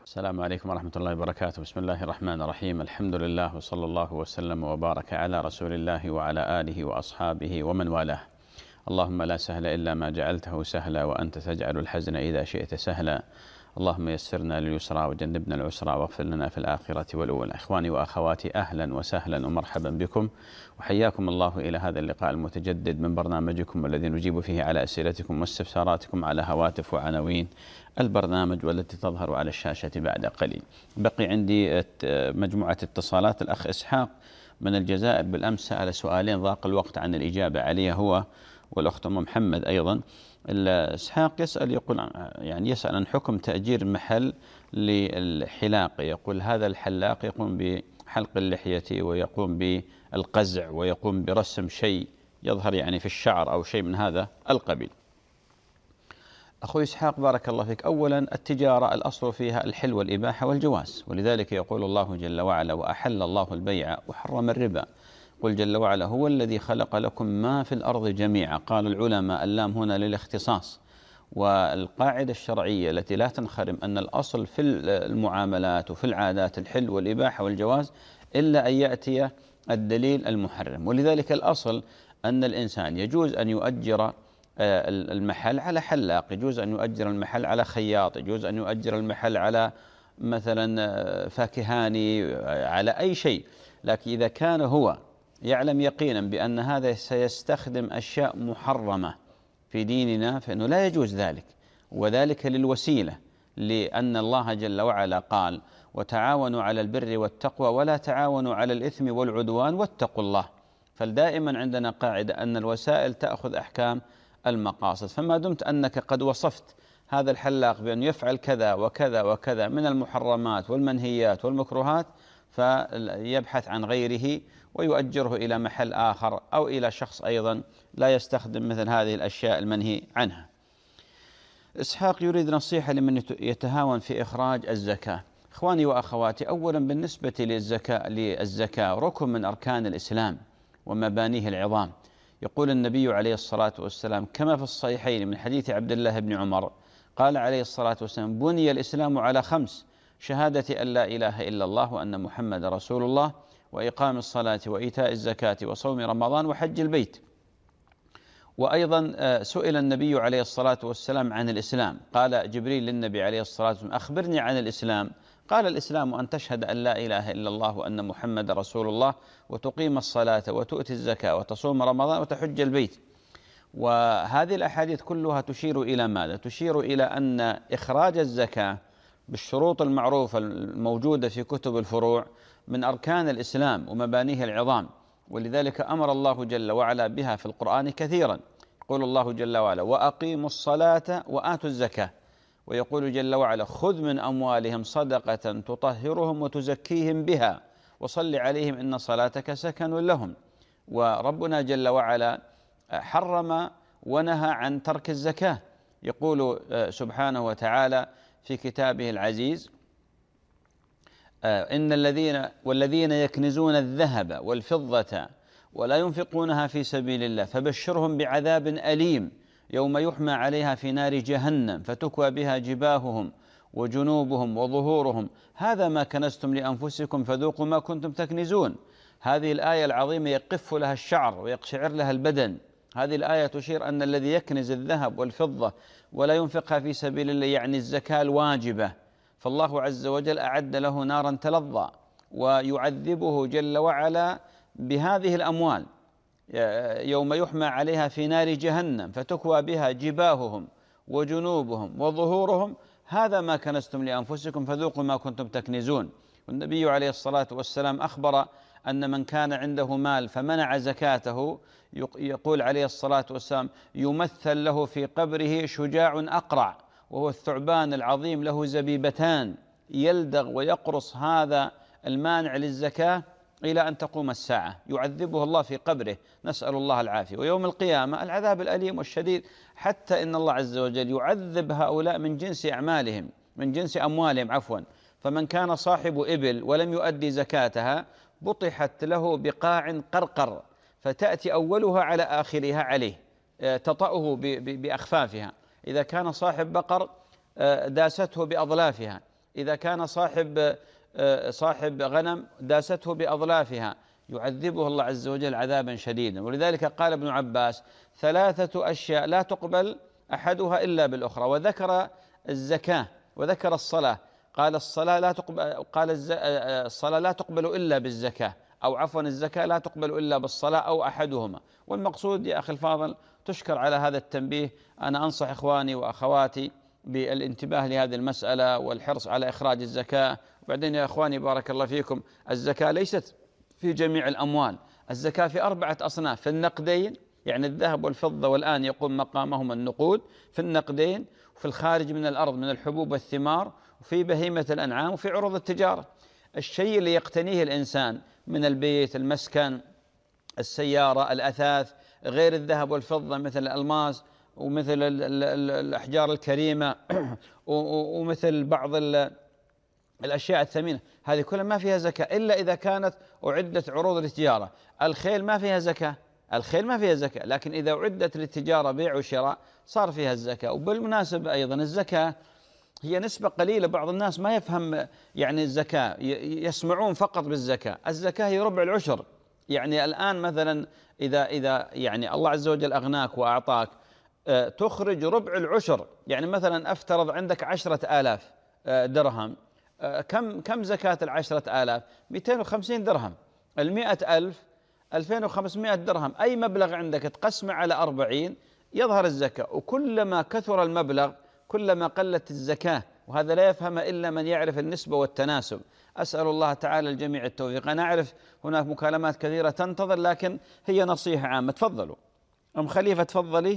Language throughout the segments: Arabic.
السلام عليكم ورحمة الله وبركاته. بسم الله الرحمن الرحيم. الحمد لله وصلى الله وسلم وبارك على رسول الله وعلى آله وأصحابه ومن والاه. اللهم لا سهل إلا ما جعلته سهلا وأنت تجعل الحزن إذا شئت سهلا. اللهم يسرنا لليسرى وجنبنا العسرى واغفر لنا في الآخرة والأولى. إخواني وأخواتي، أهلا وسهلا ومرحبا بكم وحياكم الله إلى هذا اللقاء المتجدد من برنامجكم الذي نجيب فيه على أسئلتكم واستفساراتكم على هواتف وعناوين البرنامج والتي تظهر على الشاشة بعد قليل. بقي عندي مجموعة اتصالات. الأخ إسحاق من الجزائر بالأمس سأل سؤالين ضاق الوقت عن الإجابة عليه، هو والأخت أم محمد أيضا. إسحاق يقول يسأل عن حكم تأجير محل للحلاق. يقول هذا الحلاق يقوم بحلق اللحية ويقوم بالقزع ويقوم برسم شيء يظهر في الشعر أو شيء من هذا القبيل. أخوي إسحاق بارك الله فيك، أولا التجارة الأصل فيها الحل والإباحة والجواز، ولذلك يقول الله جل وعلا: وأحل الله البيع وحرم الربا. قل جل وعلا: هو الذي خلق لكم ما في الأرض جميعا. قال العلماء اللام هنا للاختصاص، والقاعدة الشرعية التي لا تنخرم أن الأصل في المعاملات وفي العادات الحل والإباحة والجواز إلا أن يأتي الدليل المحرم. ولذلك الأصل أن الإنسان يجوز أن يؤجر المحل على حلاق، يجوز أن يؤجر المحل على خياط، يجوز أن يؤجر المحل على مثلا فاكهاني، على أي شيء. لكن إذا كان هو يعلم يقينا بأن هذا سيستخدم أشياء محرمة في ديننا فإنه لا يجوز ذلك، وذلك للوسيلة، لأن الله جل وعلا قال: وتعاونوا على البر والتقوى ولا تعاونوا على الإثم والعدوان واتقوا الله. فدائما عندنا قاعدة أن الوسائل تأخذ أحكام المقاصد. فما دمت أنك قد وصفت هذا الحلاق بأن يفعل كذا وكذا وكذا من المحرمات والمنهيات والمكروهات، فيبحث عن غيره ويؤجره إلى محل آخر أو إلى شخص أيضا لا يستخدم مثل هذه الأشياء المنهي عنها. إسحاق يريد نصيحة لمن يتهاون في إخراج الزكاة. إخواني وأخواتي، أولا بالنسبة للزكاة ركن من أركان الإسلام ومبانيه العظام. يقول النبي عليه الصلاة والسلام كما في الصحيحين من حديث عبد الله بن عمر، قال عليه الصلاة والسلام: بني الإسلام على 5: شهادة أن لا إله إلا الله وأن محمد رسول الله، وإقام الصلاة وإيتاء الزكاة وصوم رمضان وحج البيت. وأيضا سئل النبي عليه الصلاة والسلام عن الإسلام، قال جبريل للنبي عليه الصلاة والسلام: أخبرني عن الإسلام. قال: الإسلام أن تشهد أن لا إله إلا الله وأن محمد رسول الله، وتقيم الصلاة وتؤتي الزكاة وتصوم رمضان وتحج البيت. وهذه الأحاديث كلها تشير إلى ماذا؟ تشير إلى أن إخراج الزكاة بالشروط المعروفة الموجودة في كتب الفروع من أركان الإسلام ومبانيه العظام، ولذلك أمر الله جل وعلا بها في القرآن كثيرا. يقول الله جل وعلا: وأقيموا الصلاة وآتوا الزكاة. ويقول جل وعلا: خذ من أموالهم صدقة تطهرهم وتزكيهم بها وصل عليهم إن صلاتك سكن لهم. وربنا جل وعلا حرم ونهى عن ترك الزكاة. يقول سبحانه وتعالى في كتابه العزيز: إن والذين يكنزون الذهب والفضة ولا ينفقونها في سبيل الله فبشرهم بعذاب أليم يوم يحمى عليها في نار جهنم فتكوى بها جباههم وجنوبهم وظهورهم هذا ما كنزتم لأنفسكم فذوقوا ما كنتم تكنزون. هذه الآية العظيمة يقف لها الشعر ويقشعر لها البدن. هذه الآية تشير أن الذي يكنز الذهب والفضة ولا ينفقها في سبيل الله يعني الزكاة الواجبة، فالله عز وجل أعد له نارا تلظى ويعذبه جل وعلا بهذه الأموال يوم يحمى عليها في نار جهنم فتكوى بها جباههم وجنوبهم وظهورهم هذا ما كنزتم لأنفسكم فذوقوا ما كنتم تكنزون. والنبي عليه الصلاة والسلام أخبر أن من كان عنده مال فمنع زكاته يقول عليه الصلاة والسلام: يمثل له في قبره شجاع أقرع وهو الثعبان العظيم له زبيبتان يلدغ ويقرص هذا المانع للزكاة إلى أن تقوم الساعة، يعذبه الله في قبره، نسأل الله العافية. ويوم القيامة العذاب الأليم والشديد، حتى إن الله عز وجل يعذب هؤلاء من جنس أعمالهم، من جنس أموالهم عفوا. فمن كان صاحب إبل ولم يؤدي زكاتها بطحت له بقاع قرقر فتأتي أولها على آخرها عليه تطأه بأخفافها. إذا كان صاحب بقر داسته بأضلافها. إذا كان صاحب غنم داسته بأظلافها يعذبه الله عز وجل عذابا شديدا. ولذلك قال ابن عباس: 3 أشياء لا تقبل أحدها إلا بالأخرى. وذكر الزكاة وذكر الصلاة، قال الصلاة لا تقبل إلا بالزكاة، أو عفوا الزكاة لا تقبل إلا بالصلاة، أو أحدهما. والمقصود يا أخي الفاضل، تشكر على هذا التنبيه. أنا أنصح إخواني وأخواتي بالانتباه لهذه المسألة والحرص على إخراج الزكاة. وبعدين يا إخواني بارك الله فيكم، الزكاة ليست في جميع الأموال، الزكاة في 4 أصناف: في النقدين، يعني الذهب والفضة والآن يقوم مقامهم النقود، في النقدين، وفي الخارج من الأرض من الحبوب والثمار، وفي بهيمة الأنعام، وفي عروض التجارة. الشيء اللي يقتنيه الإنسان من البيت، المسكن، السيارة، الأثاث، غير الذهب والفضة مثل الألماس ومثل الأحجار الكريمة ومثل بعض الأشياء الثمينة، هذه كلها ما فيها زكاة إلا إذا كانت أعدت عروض للتجارة. الخيل ما فيها زكاة، لكن إذا أعدت للتجارة بيع وشراء صار فيها الزكاة. وبالمناسبة أيضا الزكاة هي نسبة قليلة، بعض الناس ما يفهم يعني الزكاة، يسمعون فقط بالزكاة. الزكاة هي ربع العشر. يعني الآن مثلا إذا يعني الله عز وجل أغناك وأعطاك، تخرج ربع العشر. يعني مثلا أفترض عندك 10,000 درهم، كم زكاة 10,000؟ 250 درهم. 100,000 2500 درهم. أي مبلغ عندك تقسمه على 40 يظهر الزكاة. وكلما كثر المبلغ كلما قلت الزكاة، وهذا لا يفهم إلا من يعرف النسبة والتناسب. أسأل الله تعالى الجميع التوفيق. أنا أعرف هناك مكالمات كثيرة تنتظر، لكن هي نصيحة عامة. تفضلوا أم خليفة، تفضلي.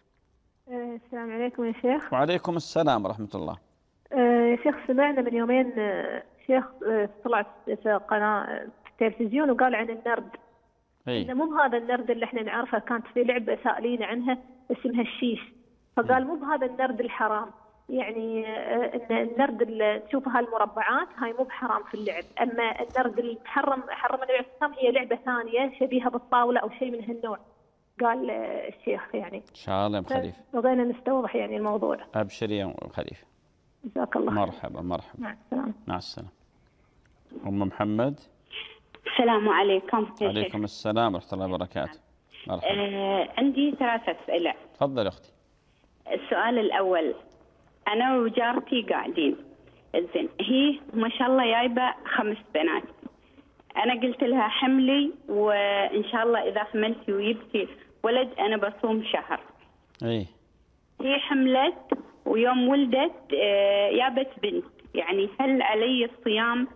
السلام عليكم يا شيخ. وعليكم السلام ورحمة الله. يا شيخ، سمعنا من يومين شيخ طلع في قناة التلفزيون وقال عن النرد. إنه مو بهذا النرد اللي احنا نعرفه، كانت في لعبة سائلين عنها اسمها الشيش، فقال مو بهذا النرد الحرام. يعني ان النرد اللي تشوفها المربعات هاي مو بحرام في اللعب، اما النرد المحرم حرم النبي عليه الصلاة والسلام هي لعبة ثانية شبيهة بالطاولة او شيء من هالنوع، قال الشيخ. يعني إن شاء الله يا أم خليفة بغينا نستوضح يعني الموضوع. أبشري يا أم خليفة. جزاك الله. مرحبا. مع السلامة. مع السلامة. أم محمد. السلام عليكم. وعليكم السلام ورحمة الله وبركاته. مرحبا. عندي 3 أسئلة. تفضل أختي. السؤال الأول، أنا وجارتي قاعدين، زين، هي ما شاء الله جايبة 5 بنات. أنا قلت لها حملي، وإن شاء الله إذا حملتي وجبتي ولد أنا بصوم شهر. هي حملت، ويوم ولدت جابت بنت، يعني هل علي الصيام؟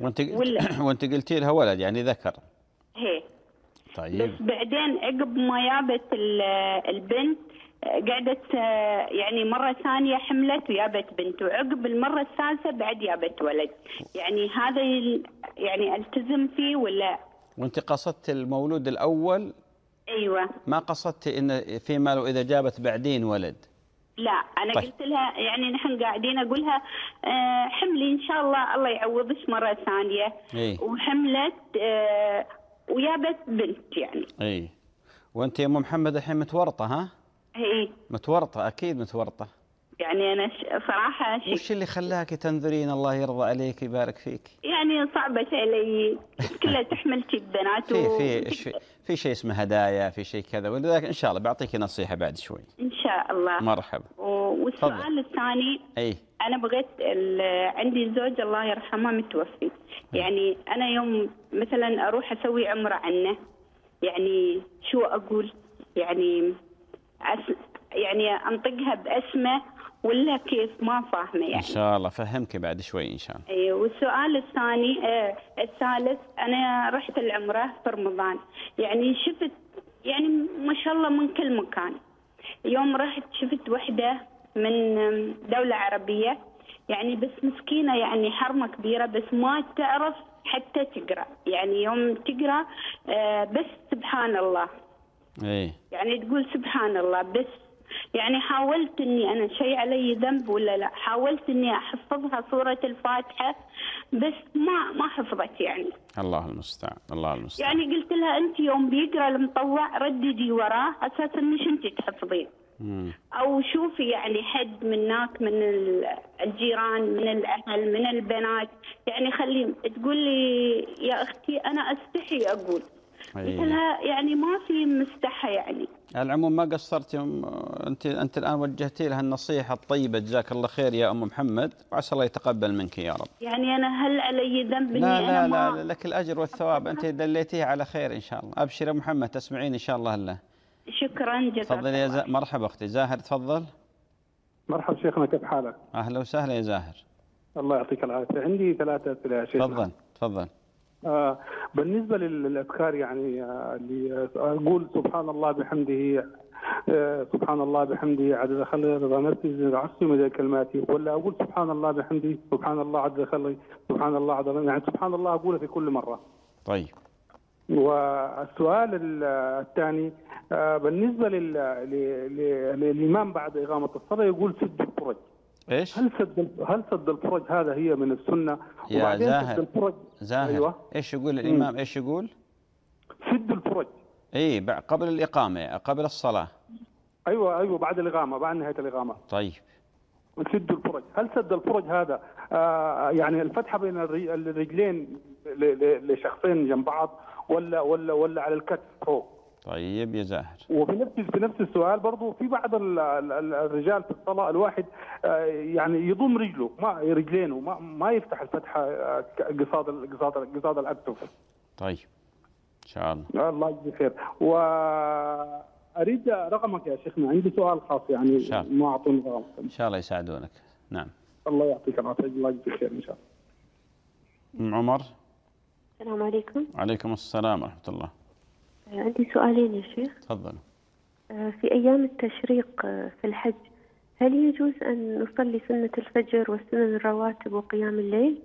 وانت قلتي لها ولد يعني ذكر. هي طيب. بس بعدين عقب ما جابت البنت قعدت يعني مرة ثانية حملت وجابت بنت، وعقب المرة الثالثة بعد جابت ولد. يعني هذا يعني التزم فيه ولا؟ وانت قصدت المولود الأول؟ أيوة. ما قصدت إن فيما لو إذا جابت بعدين ولد؟ لا، أنا طيب. قلت لها يعني نحن قاعدين أقولها حملي إن شاء الله يعوضش مرة ثانية. وحملت وجابت بنت يعني. إيه. وأنت يا أم محمد الحين متورطة ها؟ إيه. متورطة أكيد متورطة. يعني أنا صراحة وش اللي خلاك تنذرين؟ الله يرضى عليك يبارك فيك. يعني صعبة علي كلها تحمل بنات. في شيء اسمه هدايا، في شيء كذا، ولذلك إن شاء الله بعطيك نصيحة بعد شوي. إن شاء الله. مرحبا. والسؤال الثاني، أنا بغيت عندي زوج الله يرحمه متوفي. يعني أنا يوم مثلا أروح أسوي عمرة عنه، يعني شو أقول؟ يعني يعني أنطقها باسمه ولا كيف؟ ما فاهمة يعني. إن شاء الله فهمك بعد شوي إن شاء الله. أي. والسؤال الثالث، أنا رحت العمرة في رمضان، يعني شفت يعني ما شاء الله من كل مكان. يوم رحت شفت وحدة من دولة عربية، يعني بس مسكينة، يعني حرمة كبيرة بس ما تعرف حتى تقرأ. يعني يوم تقرأ بس سبحان الله. إيه. يعني تقول سبحان الله بس. يعني حاولت اني انا شيء علي ذنب ولا لا، حاولت اني احفظها سورة الفاتحة بس ما حفظت يعني. الله المستعان. الله المستعان. يعني قلت لها انت يوم بيقرا المطوع رددي وراه اساس انك انت تحفظين. أو شوفي يعني حد منك من الجيران، من الأهل، من البنات، يعني خليه تقول لي يا أختي أنا أستحي أقول مثلها، يعني ما في مستحى يعني. على العموم ما قصرتي، أنت الآن وجهتي لها النصيحة الطيبة، جزاك الله خير يا أم محمد، وعسى الله يتقبل منك يا رب. يعني أنا هل علي ذنب لا إني لا أنا لا، لك الأجر والثواب، أنت دليتيه على خير إن شاء الله. أبشر يا محمد، تسمعين إن شاء الله. الله شكرا جزاك تفضل يا الله. مرحبا أختي زاهر، تفضل. مرحبا شيخنا، كيف حالك؟ أهلا وسهلا يا زاهر. الله يعطيك العافية. عندي 3 أسئلة يا شيخنا. تفضل تفضل. بالنسبة للأذكار يعني اللي أقول سبحان الله بحمده، سبحان الله بحمده عدد خلقه رضا نفسه زنة عرشه مدى كلماته، ولا أقول سبحان الله بحمده سبحان الله عدد خلقه سبحان الله عدد، يعني سبحان الله أقوله في كل مرة. طيب. والسؤال الثاني بالنسبة للإمام بعد إقامة الصلاة يقول سد الفرج. ايش؟ هل سد الفرج هذا هي من السنة؟ يا زاهر، زاهر أيوة. ايش يقول الإمام؟ ايش يقول؟ سد الفرج. اي قبل الإقامة، قبل الصلاة. ايوه بعد الإقامة، بعد نهاية الإقامة. طيب. سد الفرج، هل سد الفرج هذا يعني الفتحة بين الرجلين لشخصين جنب بعض، ولا على الكتف فوق؟ طيب يا زاهر. وفي نفس السؤال برضو، في بعض الرجال في الصلاة الواحد يعني يضم رجله رجلينه ما يفتح الفتحة قصاد الأكتف. طيب إن شاء الله. الله يجزيك خير. وأريد رقمك يا شيخنا، عندي سؤال خاص يعني ما أعطوني رقمك. إن شاء الله يساعدونك. نعم. الله يعطيك العافية، الله يجزيك خير إن شاء الله. أم عمر. السلام عليكم. وعليكم السلام ورحمة الله. عندي سؤالين يا شيخ. تفضل. في أيام التشريق في الحج هل يجوز أن نصلي سنة الفجر والسنن الرواتب وقيام الليل؟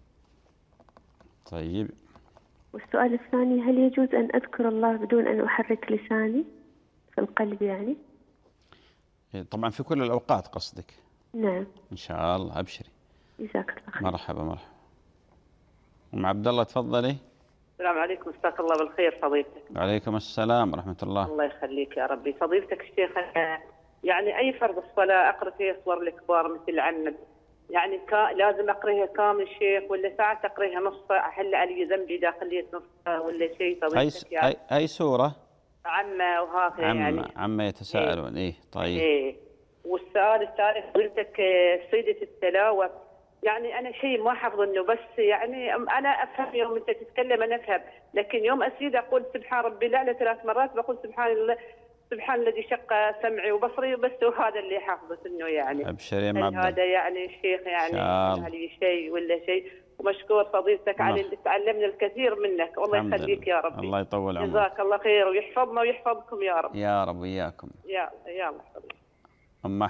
طيب. والسؤال الثاني، هل يجوز أن أذكر الله بدون أن أحرك لساني في القلب يعني؟ طبعا في كل الأوقات قصدك؟ نعم. إن شاء الله، أبشري. جزاك الله خير. مرحبا مرحبا. أم عبد الله تفضلي. السلام عليكم، مساك الله بالخير فضيلتك. وعليكم السلام ورحمة الله. الله يخليك يا ربي. فضيلتك الشيخ، يعني أي فرض الصلاة أقرأ فيها صور الكبار مثل عمد، يعني لازم أقرأها كامل شيخ، ولا ساعات أقرأها نص، أحل علي ذنبي إذا خليت نص ولا شيء؟ فضيلتك يعني أي سورة؟ عمة وهكذا يعني. عمة يتساءلون. إيه طيب. إيه. والسؤال الثالث فضيلتك صيدة التلاوة، يعني أنا شيء ما حافظ إنه، بس يعني أنا أفهم يوم أنت تتكلم أنا أفهم، لكن يوم أسيد أقول سبحان ربي الأعلى 3 مرات، بقول سبحان الله، سبحان الذي شق سمعي وبصري وبس، وهذا اللي حافظت إنه يعني. أبشر يا معبد. هذا يعني الشيخ يعني علي شيء ولا شيء، ومشكور فضيلتك على اللي تعلمنا الكثير منك، والله يخليك يا ربي. الله يطول عمرك. جزاك الله خير ويحفظنا ويحفظكم يا رب. يا رب وياكم. يا الله حبيبي. أم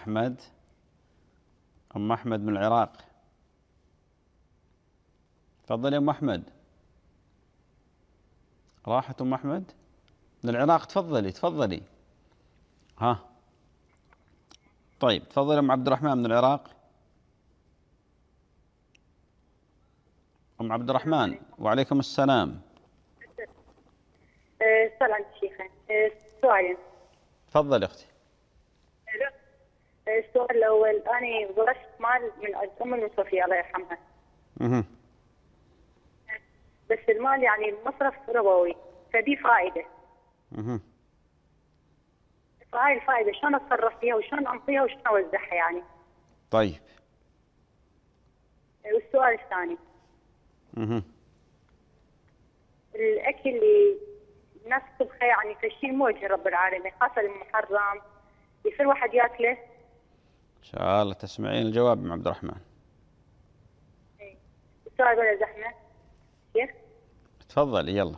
أحمد من العراق. تفضل يا أم أحمد. راحت أم أحمد من العراق. تفضلي. ها طيب، تفضل أم عبد الرحمن من العراق. أم عبد الرحمن. وعليكم السلام. سلام شيخنا. سؤالين. تفضل أختي. السؤال الأول، أنا ورثت مال من أم المصطفى الله يرحمها. بس المال يعني مصرف ربوي، فدي فائدة. فهاي الفائدة شلون أتصرف فيها وشلون أنطيها وشلون أوزعها يعني؟ طيب. والسؤال الثاني، الأكل اللي الناس تطبخه يعني فشي مو وجه رب العالمين، خاصة المحرم، يصير واحد ياكله؟ إن شاء الله تسمعين الجواب من عبد الرحمن. السؤال ولا زحمة شيخ؟ تفضلي يلا.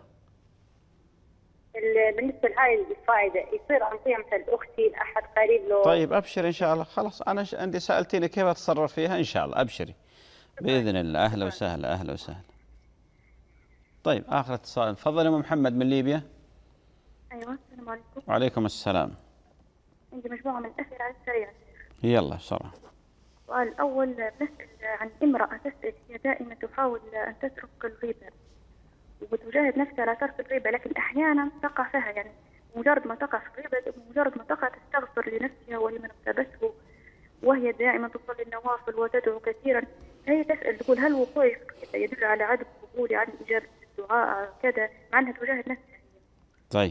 بالنسبة لهاي الفائدة يصير أنطيها مثل أختي لأحد قريب له؟ طيب أبشري إن شاء الله. خلاص أنا عندي سألتيني كيف أتصرف فيها، إن شاء الله أبشري بإذن الله. أهلا وسهلا أهلا وسهلا. طيب آخر اتصال. تفضل يا أم محمد من ليبيا. أيوة السلام عليكم. وعليكم السلام. عندي مجموعة من الأسئلة على السريع. يلا بسرعة. السؤال الأول، نسأل عن امرأة تسأل هي دائما تحاول أن تترك الغيبة وتجاهد نفسها على ترك الغيبة، لكن أحيانا تقع فيها يعني مجرد ما تقع في غيبة، مجرد ما تقع تستغفر لنفسها ولمن اغتابته، وهي دائما تصلي النوافل وتدعو كثيرا. هي تسأل تقول هل وقوعي يدل على عدم قبولي عن إجابة الدعاء كذا، مع أنها تجاهد نفسها. طيب.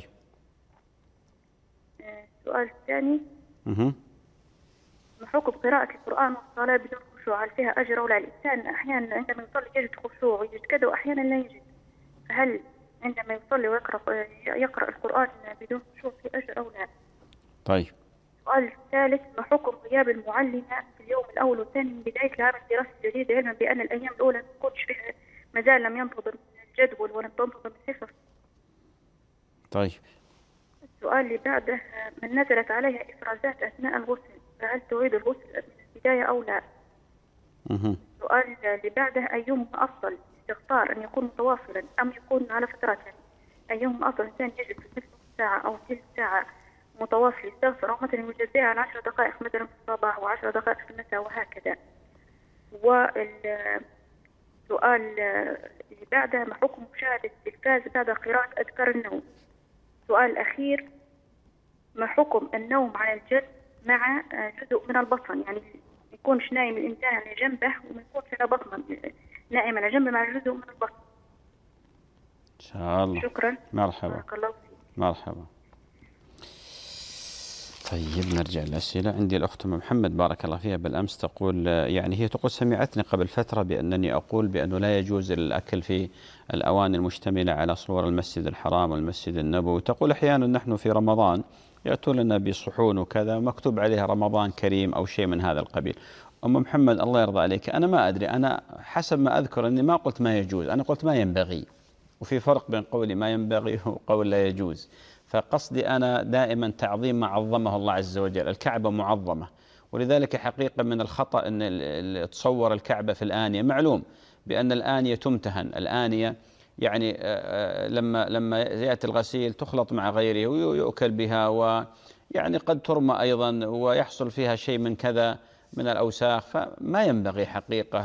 السؤال الثاني، ما حكم قراءة القرآن والصلاة بدون خشوع؟ هل فيها أجر أو لا؟ الإنسان أحيانا عندما يصلي يجد خشوع ويجد كذا، وأحيانا لا يجد، فهل عندما يصلي ويقرأ القرآن بدون خشوع في أجر أو لا؟ طيب. السؤال الثالث، ما حكم غياب المعلمة في اليوم الأول والثاني من بداية العام الدراسي الجديد، علما بأن الأيام الأولى ما تكونش فيها مازال لم ينتظم الجدول ولم تنتظم الحصص؟ طيب. السؤال اللي بعده، من نزلت عليها إفرازات أثناء الغسل فهل تعيد الغسل من البداية أو لا؟ السؤال اللي بعده، أيهما أفضل استغفار، أن يكون متواصلا أم يكون على فترات؟ أيهما أفضل، إنسان يجد في نصف ساعة أو ثلث ساعة متواصل يستغفر، أو مثلا يجزئها على 10 دقائق مثلا في الصباح و10 دقائق في المساء وهكذا؟ والسؤال اللي بعده، ما حكم مشاهدة التلفاز بعد قراءة أذكار النوم؟ السؤال الأخير، ما حكم النوم على الجنب مع جزء من البطن، يعني يكونش نايم الإنسان على جنبه وما يكونش على بطنه، نائم على جنبه مع جزء من البطن؟ إن شاء الله. شكرا. مرحبا. بارك الله فيك. مرحبا. طيب نرجع للأسئلة. عندي الأخت محمد بارك الله فيها بالأمس تقول، يعني هي تقول سمعتني قبل فترة بأنني أقول بأنه لا يجوز الأكل في الأواني المشتملة على صور المسجد الحرام والمسجد النبوي. تقول أحيانا نحن في رمضان يأتون لنا بصحون وكذا مكتوب عليها رمضان كريم أو شيء من هذا القبيل. أم محمد الله يرضى عليك، أنا ما أدري، أنا حسب ما أذكر أني ما قلت ما يجوز، أنا قلت ما ينبغي، وفي فرق بين قولي ما ينبغي وقول لا يجوز. فقصدي أنا دائما تعظيم ما عظمه الله عز وجل. الكعبة معظمة، ولذلك حقيقة من الخطأ أن تصور الكعبة في الآنية. معلوم بأن الآنية تمتهن، الآنية يعني لما يأتي الغسيل تخلط مع غيره ويؤكل بها، ويعني قد ترمى أيضا ويحصل فيها شيء من كذا من الأوساخ. فما ينبغي حقيقة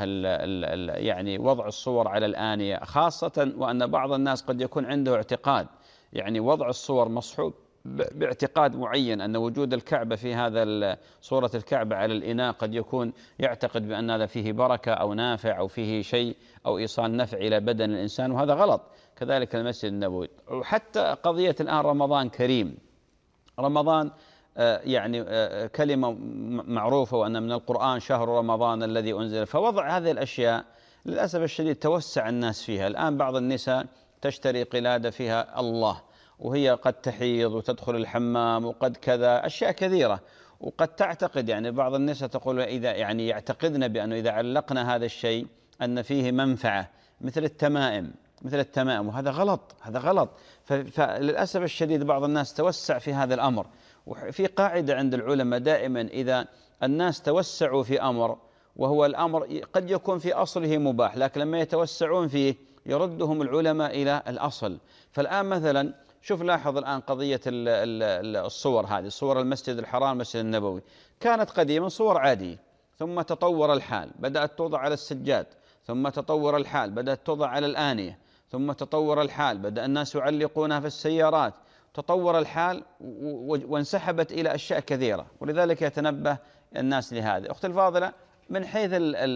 يعني وضع الصور على الآنية، خاصة وأن بعض الناس قد يكون عنده اعتقاد، يعني وضع الصور مصحوب باعتقاد معين أن وجود الكعبة في هذا صورة الكعبة على الإناء قد يكون يعتقد بأن هذا فيه بركة أو نافع أو فيه شيء أو إيصال نفع إلى بدن الإنسان، وهذا غلط. كذلك المسجد النبوي. وحتى قضية الآن رمضان كريم، رمضان يعني كلمة معروفة وأن من القرآن شهر رمضان الذي أنزل، فوضع هذه الأشياء للأسف الشديد توسع الناس فيها. الآن بعض النساء تشتري قلادة فيها الله، وهي قد تحيض وتدخل الحمام وقد كذا أشياء كثيرة، وقد تعتقد يعني بعض النساء تقول إذا يعني يعتقدن بأنه إذا علقنا هذا الشيء أن فيه منفعة مثل التمائم وهذا غلط، هذا غلط. فللأسف الشديد بعض الناس توسع في هذا الأمر. وفي قاعدة عند العلماء دائما إذا الناس توسعوا في أمر وهو الأمر قد يكون في أصله مباح، لكن لما يتوسعون فيه يردهم العلماء إلى الأصل. فالآن مثلا شوف لاحظ الآن قضية الصور هذه، صور المسجد الحرام المسجد النبوي كانت قديما صور عادية، ثم تطور الحال بدأت توضع على السجاد، ثم تطور الحال بدأت توضع على الآنية، ثم تطور الحال بدأ الناس يعلقونها في السيارات، تطور الحال وانسحبت إلى أشياء كثيرة. ولذلك يتنبه الناس لهذا. أختي الفاضلة، من حيث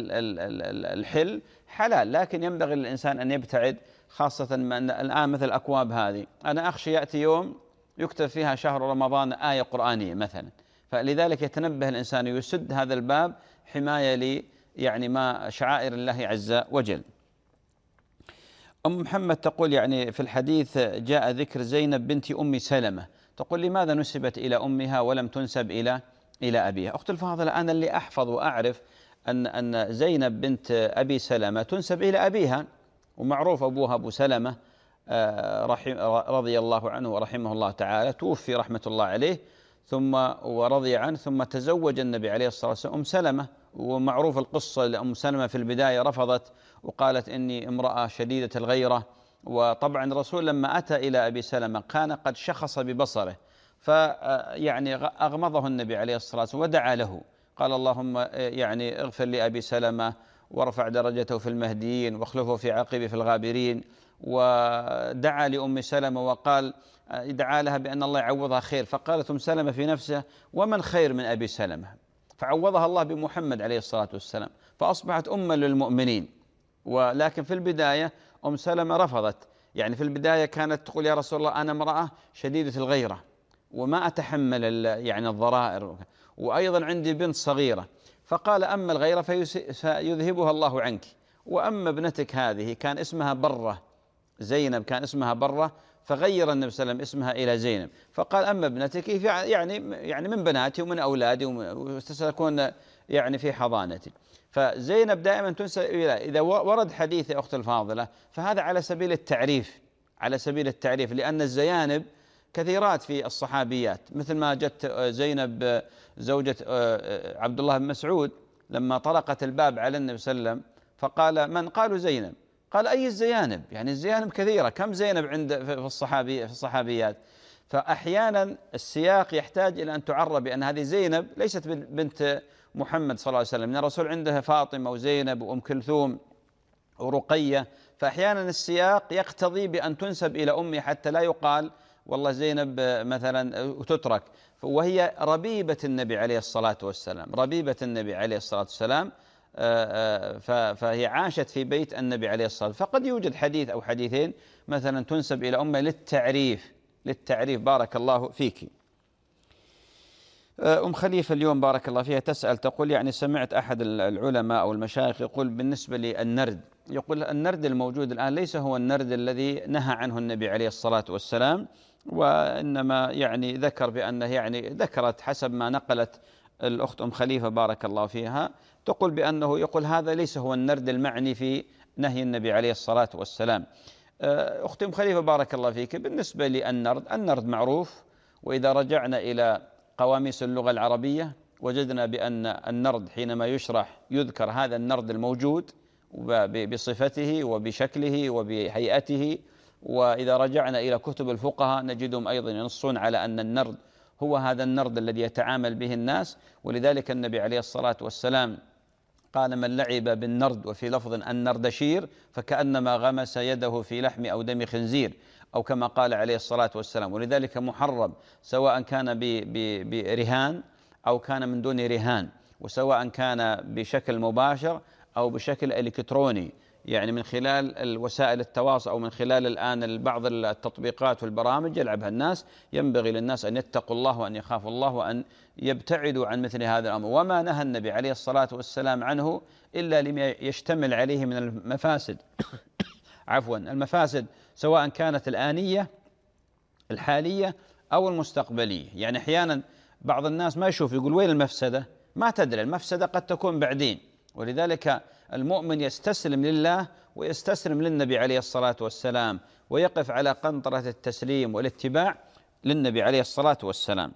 الحل حلال، لكن ينبغي للإنسان أن يبتعد، خاصة من الآن مثل الأكواب هذه، أنا أخشى يأتي يوم يكتب فيها شهر رمضان آية قرآنية مثلا، فلذلك يتنبه الإنسان يسد هذا الباب حماية يعني ما شعائر الله عز وجل. أم محمد تقول يعني في الحديث جاء ذكر زينب بنت أم سلمة، تقول لماذا نسبت إلى أمها ولم تنسب إلى أبيها؟ أخت الفاضلة، أنا اللي أحفظ وأعرف أن زينب بنت أبي سلمة تنسب إلى أبيها، ومعروف أبوها أبو سلمة رضي الله عنه ورحمه الله تعالى، توفي رحمة الله عليه ثم ورضي عنه، ثم تزوج النبي عليه الصلاة والسلام أم سلمة. ومعروف القصة لأم سلمة في البداية رفضت وقالت إني امرأة شديدة الغيرة، وطبعا الرسول لما أتى إلى أبي سلمة كان قد شخص ببصره، فيعني أغمضه النبي عليه الصلاة والسلام ودعا له، قال اللهم يعني اغفر لأبي سلمة وارفع درجته في المهديين واخلفه في عقبه في الغابرين. ودعا لأم سلمة وقال دعا لها بأن الله يعوضها خير، فقالت أم سلمة في نفسها ومن خير من أبي سلمة، فعوضها الله بمحمد عليه الصلاة والسلام، فأصبحت أما للمؤمنين. ولكن في البداية أم سلمة رفضت، يعني في البداية كانت تقول يا رسول الله أنا امرأة شديدة الغيرة وما أتحمل يعني الضرائر، وأيضا عندي بنت صغيرة. فقال أما الغيرة فيذهبها الله عنك، وأما ابنتك هذه كان اسمها برة، زينب كان اسمها برة، فغير النبي صلى الله عليه وسلم اسمها إلى زينب، فقال أما ابنتك يعني من بناتي ومن أولادي وستكون يعني في حضانتي. فزينب دائما تنسب إلى، إذا ورد حديث يا أخت الفاضلة فهذا على سبيل التعريف، على سبيل التعريف، لأن الزيانب كثيرات في الصحابيات، مثل ما جت زينب زوجة عبد الله بن مسعود لما طرقت الباب على النبي صلى الله عليه وسلم فقال من؟ قالوا زينب. قال أي الزيانب؟ يعني الزيانب كثيرة، كم زينب عند في الصحابيات؟ فأحيانا السياق يحتاج إلى أن تعرب بأن هذه زينب ليست بنت محمد صلى الله عليه وسلم، لأن الرسول عنده فاطمة وزينب وأم كلثوم ورقية، فأحيانا السياق يقتضي بأن تنسب إلى أمي حتى لا يقال والله زينب مثلا وتترك، وهي ربيبة النبي عليه الصلاة والسلام، ربيبة النبي عليه الصلاة والسلام، فهي عاشت في بيت النبي عليه الصلاة والسلام. فقد يوجد حديث أو حديثين مثلا تنسب إلى أمه للتعريف. بارك الله فيك. أم خليفة اليوم بارك الله فيها تسأل تقول يعني سمعت أحد العلماء أو المشايخ يقول بالنسبة للنرد، يقول النرد الموجود الآن ليس هو النرد الذي نهى عنه النبي عليه الصلاة والسلام، وإنما يعني ذكر بأنه يعني ذكرت حسب ما نقلت الأخت أم خليفة بارك الله فيها، تقول بأنه يقول هذا ليس هو النرد المعني في نهي النبي عليه الصلاة والسلام. أختي أم خليفة بارك الله فيك، بالنسبة للنرد معروف، وإذا رجعنا إلى قواميس اللغة العربية وجدنا بأن النرد حينما يشرح يذكر هذا النرد الموجود بصفته وبشكله وبهيئته، وإذا رجعنا إلى كتب الفقهاء نجدهم أيضا ينصون على أن النرد هو هذا النرد الذي يتعامل به الناس. ولذلك النبي عليه الصلاة والسلام قال من لعب بالنرد، وفي لفظ النردشير، فكأنما غمس يده في لحم أو دم خنزير، أو كما قال عليه الصلاة والسلام. ولذلك محرم سواء كان برهان أو كان من دون رهان، وسواء كان بشكل مباشر أو بشكل إلكتروني، يعني من خلال وسائل التواصل أو من خلال الآن بعض التطبيقات والبرامج يلعبها الناس. ينبغي للناس أن يتقوا الله وأن يخافوا الله وأن يبتعدوا عن مثل هذا الأمر، وما نهى النبي عليه الصلاة والسلام عنه إلا لما يشتمل عليه من المفاسد المفاسد سواء كانت الآنية الحالية أو المستقبلية. يعني أحيانا بعض الناس ما يشوف يقول وين المفسدة، ما تدري المفسدة قد تكون بعدين. ولذلك المؤمن يستسلم لله ويستسلم للنبي عليه الصلاة والسلام، ويقف على قنطرة التسليم والاتباع للنبي عليه الصلاة والسلام.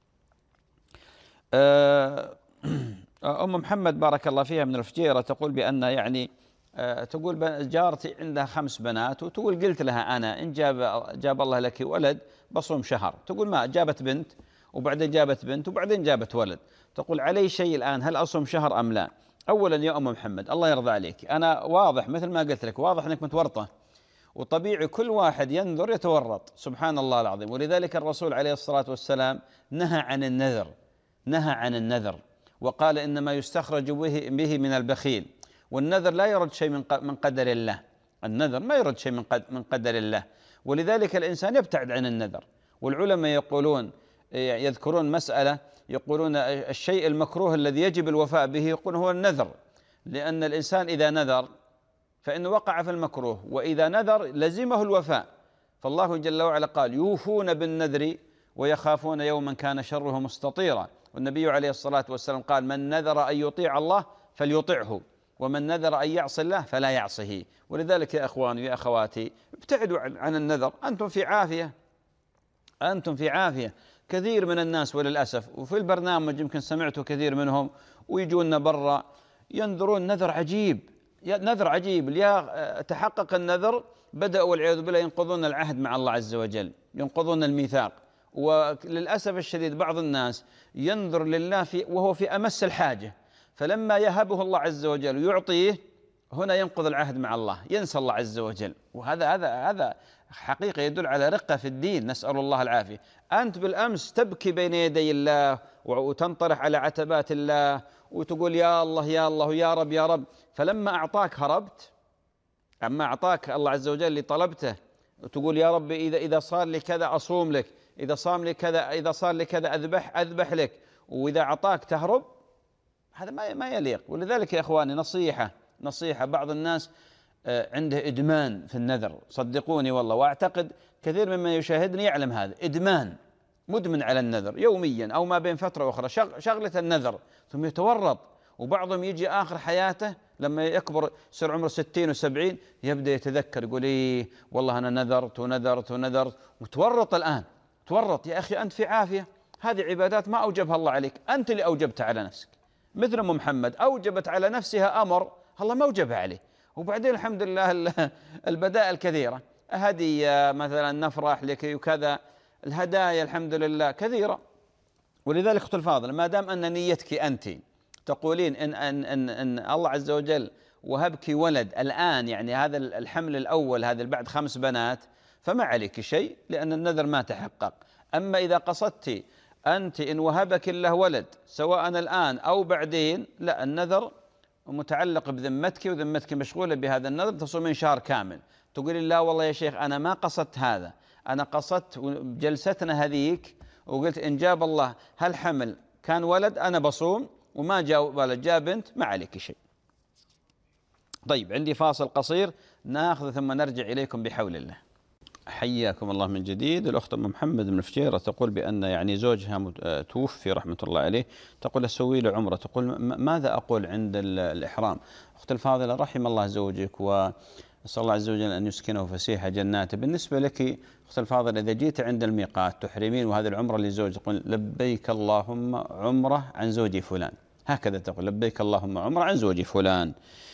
أم محمد بارك الله فيها من الفجيرة تقول بأن يعني تقول جارتي عندها 5 بنات، وتقول قلت لها أنا إن جاب الله لك ولد بصوم شهر. تقول ما جابت بنت وبعدين جابت بنت وبعدين جابت ولد، تقول علي شيء الآن، هل أصوم شهر أم لا؟ أولا يا أم محمد الله يرضى عليك، أنا واضح مثل ما قلت لك، واضح أنك متورطة، وطبيعي كل واحد ينذر يتورط، سبحان الله العظيم. ولذلك الرسول عليه الصلاة والسلام نهى عن النذر، وقال إنما يستخرج به من البخيل، والنذر لا يرد شيء من قدر الله، النذر ما يرد شيء من قدر الله. ولذلك الإنسان يبتعد عن النذر. والعلماء يقولون يذكرون مسألة، يقولون الشيء المكروه الذي يجب الوفاء به يقول هو النذر، لأن الإنسان إذا نذر فإنه وقع في المكروه، وإذا نذر لزمه الوفاء. فالله جل وعلا قال يوفون بالنذر ويخافون يوما كان شره مستطيرا. والنبي عليه الصلاة والسلام قال من نذر أن يطيع الله فليطعه، ومن نذر أن يعصي الله فلا يعصه. ولذلك يا أخواني يا أخواتي ابتعدوا عن النذر، أنتم في عافية. كثير من الناس وللأسف، وفي البرنامج يمكن سمعتوا كثير منهم ويجونا برا ينذرون نذر عجيب، يا تحقق النذر بدأوا والعياذ بالله ينقضون العهد مع الله عز وجل، ينقضون الميثاق. وللأسف الشديد بعض الناس ينذر لله وهو في أمس الحاجة، فلما يهبه الله عز وجل ويعطيه هنا ينقض العهد مع الله، ينسى الله عز وجل. وهذا حقيقة يدل على رقة في الدين، نسأل الله العافية. أنت بالأمس تبكي بين يدي الله وتنطرح على عتبات الله وتقول يا الله يا الله يا رب يا رب، فلما أعطاك هربت. أما أعطاك الله عز وجل اللي طلبته وتقول يا رب إذا صار لي كذا أصوم لك، إذا صار لي كذا أذبح لك، وإذا أعطاك تهرب، هذا ما يليق. ولذلك يا إخواني نصيحة، بعض الناس عنده إدمان في النذر، صدقوني والله، وأعتقد كثير ممن يشاهدني يعلم هذا، مدمن على النذر يوميا أو ما بين فترة وأخرى، شغلة النذر، ثم يتورط. وبعضهم يجي آخر حياته لما يكبر يصير عمره 60 و70 يبدأ يتذكر يقول إيه والله أنا نذرت وتورط الآن. تورط يا أخي، أنت في عافية، هذه عبادات ما أوجبها الله عليك، أنت اللي أوجبتها على نفسك. مثل أم محمد أوجبت على نفسها أمر الله ما أوجبها عليه. وبعدين الحمد لله البدائل كثيرة، هدية مثلا نفرح لك وكذا، الهدايا الحمد لله كثيرة. ولذلك أخت الفاضلة، ما دام أن نيتك أنت تقولين إن الله عز وجل وهبك ولد الآن، يعني هذا الحمل الأول هذا بعد 5 بنات، فما عليك شيء لأن النذر ما تحقق. أما إذا قصدت أنت إن وهبك الله ولد سواء الآن أو بعدين، لا، النذر متعلق بذمتك وذمتك مشغولة بهذا النذر، تصومين شهر كامل. تقولين لا والله يا شيخ أنا ما قصدت هذا، أنا قصدت جلستنا هذيك وقلت إن جاب الله هالحمل كان ولد أنا بصوم، وما جاء ولد جاء بنت، ما عليك شيء. طيب عندي فاصل قصير ناخذ ثم نرجع إليكم بحول الله. حياكم الله من جديد. الأخت أم محمد من الفجيرة تقول بأن يعني زوجها توفي رحمة الله عليه، تقول أسوي له عمرة، تقول ماذا أقول عند الإحرام؟ أخت الفاضلة رحم الله زوجك وأسأل الله عز وجل أن يسكنه فسيح جناته. بالنسبة لك أخت الفاضلة إذا جيت عند الميقات تحرمين وهذه العمرة لزوج، تقول لبيك اللهم عمرة عن زوجي فلان، هكذا تقول لبيك اللهم عمرة عن زوجي فلان.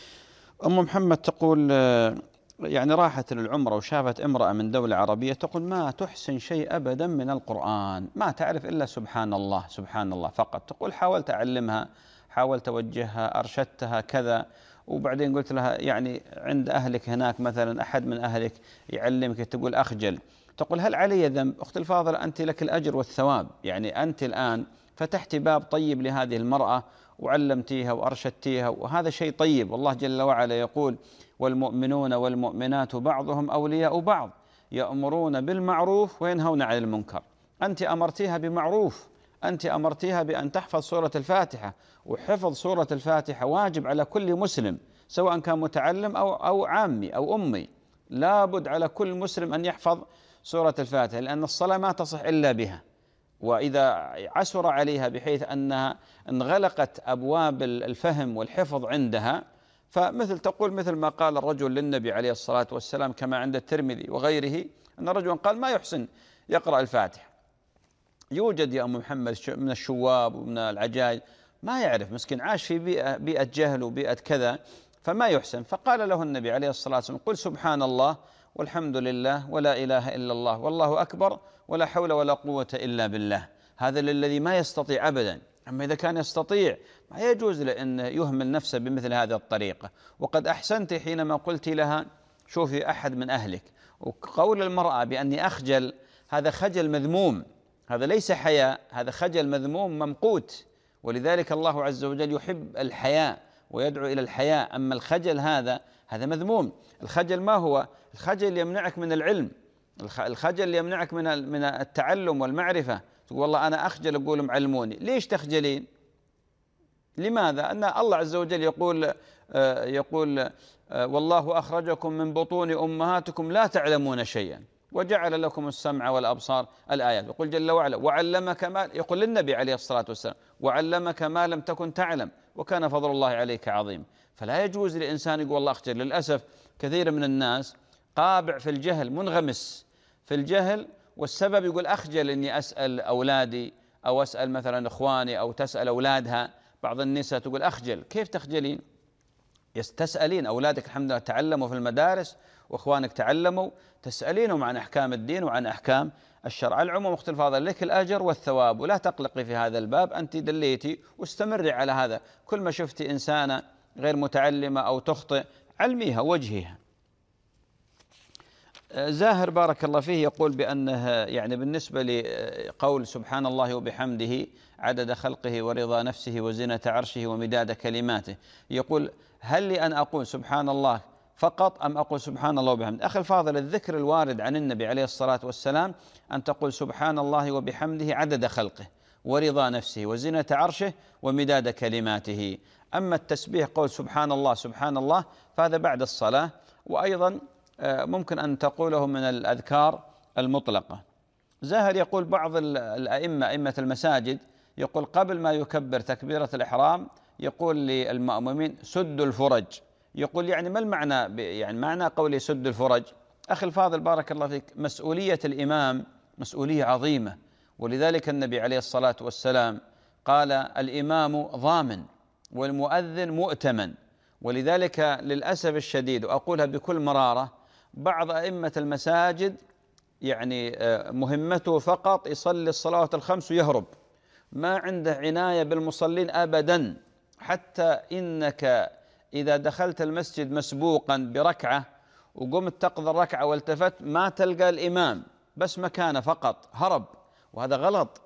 أم محمد تقول يعني راحت للعمرة وشافت امرأة من دولة عربية، تقول ما تحسن شيء أبدا من القرآن، ما تعرف إلا سبحان الله سبحان الله فقط. تقول حاولت أعلمها، حاولت أوجهها، أرشدتها كذا، وبعدين قلت لها يعني عند أهلك هناك مثلا أحد من أهلك يعلمك، تقول أخجل. تقول هل علي ذنب؟ أخت الفاضلة أنت لك الأجر والثواب، يعني أنت الآن فتحت باب طيب لهذه المرأة وعلمتيها وأرشدتيها، وهذا شيء طيب. والله جل وعلا يقول والمؤمنون والمؤمنات بعضهم أولياء بعض يأمرون بالمعروف وينهون عن المنكر. أنت أمرتيها بمعروف، أنت أمرتيها بأن تحفظ سورة الفاتحة، وحفظ سورة الفاتحة واجب على كل مسلم سواء كان متعلم أو عامي أو أمي، لابد على كل مسلم أن يحفظ سورة الفاتحة، لأن الصلاة ما تصح إلا بها. وإذا عسر عليها بحيث أنها انغلقت أبواب الفهم والحفظ عندها، فمثل تقول مثل ما قال الرجل للنبي عليه الصلاة والسلام كما عند الترمذي وغيره، أن رجلا قال ما يحسن يقرأ الفاتحة. يوجد يا أم محمد من الشواب ومن العجائز ما يعرف، مسكين عاش في بيئة جهل وبيئة كذا فما يحسن. فقال له النبي عليه الصلاة والسلام قل سبحان الله والحمد لله ولا إله إلا الله والله أكبر ولا حول ولا قوة إلا بالله. هذا للذي ما يستطيع أبدا. أما إذا كان يستطيع ما يجوز له أن يهمل نفسه بمثل هذه الطريقة. وقد أحسنت حينما قلت لها شوفي أحد من أهلك. وقول المرأة بأني أخجل هذا خجل مذموم، هذا ليس حياء، هذا خجل مذموم ممقوت. ولذلك الله عز وجل يحب الحياء ويدعو إلى الحياء. أما الخجل هذا مذموم. الخجل ما هو؟ الخجل يمنعك من العلم، الخجل يمنعك من التعلم والمعرفة. تقول والله أنا أخجل أقول معلموني. ليش تخجلين؟ لماذا؟ أن الله عز وجل يقول والله أخرجكم من بطون أمهاتكم لا تعلمون شيئا وجعل لكم السمع والأبصار، الآيات. يقول جل وعلا وعلمك ما، يقول للنبي عليه الصلاة والسلام وعلمك ما لم تكن تعلم وكان فضل الله عليك عظيم. فلا يجوز لإنسان يقول والله أخجل. للأسف كثير من الناس قابع في الجهل، منغمس في الجهل، والسبب يقول أخجل إني أسأل أولادي أو أسأل مثلا إخواني أو تسأل أولادها. بعض النساء تقول أخجل. كيف تخجلين؟ تسألين أولادك الحمد لله تعلموا في المدارس وإخوانك تعلموا، تسألينهم عن أحكام الدين وعن أحكام الشرع. العموم مختلف، هذا لك الأجر والثواب، ولا تقلقي في هذا الباب، أنت دليتي واستمري على هذا. كل ما شفتي إنسانة غير متعلمة أو تخطئ علميها وجهيها. زاهر بارك الله فيه يقول بأنه يعني بالنسبة لقول سبحان الله وبحمده عدد خلقه ورضا نفسه وزنة عرشه ومداد كلماته، يقول هل لي أن أقول سبحان الله فقط أم أقول سبحان الله وبحمده؟ أخي الفاضل، الذكر الوارد عن النبي عليه الصلاة والسلام أن تقول سبحان الله وبحمده عدد خلقه ورضا نفسه وزنة عرشه ومداد كلماته. أما التسبيح قول سبحان الله سبحان الله فهذا بعد الصلاة، وأيضا ممكن أن تقوله من الأذكار المطلقة. زاهر يقول بعض أئمة المساجد يقول قبل ما يكبر تكبيرة الإحرام يقول للمأمومين سدوا الفرج. يقول يعني ما المعنى؟ يعني معنى قولي سد الفرج. أخي الفاضل بارك الله فيك، مسؤولية الإمام مسؤولية عظيمة، ولذلك النبي عليه الصلاة والسلام قال الإمام ضامن والمؤذن مؤتمن. ولذلك للأسف الشديد، وأقولها بكل مرارة، بعض أئمة المساجد يعني مهمته فقط يصلي الصلوات الخمس ويهرب، ما عنده عناية بالمصلين أبدا. حتى إنك إذا دخلت المسجد مسبوقا بركعة وقمت تقضي الركعة والتفت ما تلقى الإمام، بس مكانه فقط هرب، وهذا غلط.